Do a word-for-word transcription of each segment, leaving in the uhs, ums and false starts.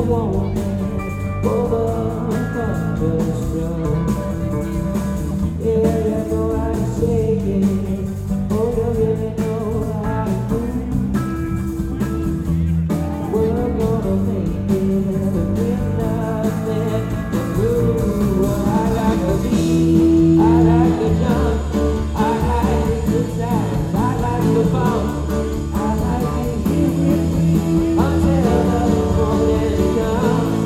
woman over the strong. Yeah, you know how to shake it. Oh, you really know how to move. We're gonna make it with nothing to prove. I like to beat, I like to jump, I like the size, I like the bounce, I like it here until the morning comes.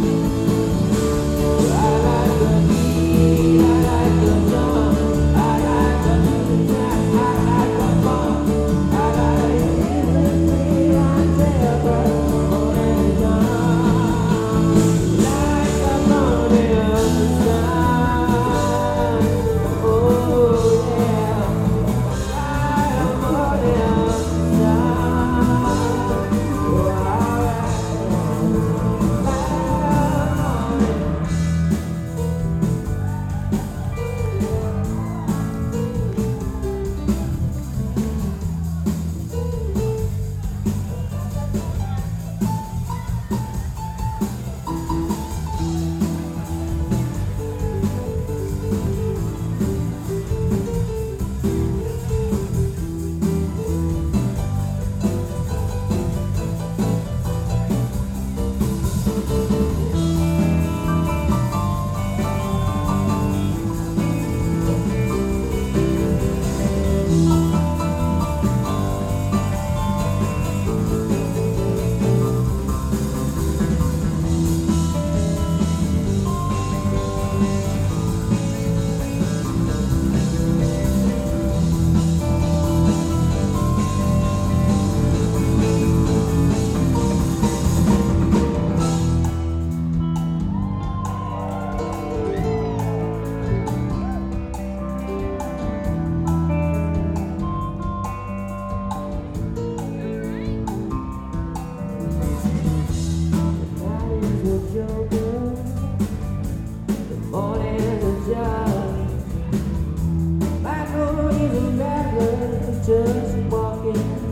I like the beat, I like the jump, I like the music, I like the fun, I like it until the morning comes. Like the morning sun, oh yeah, like the morning sun, oh alright. Just walking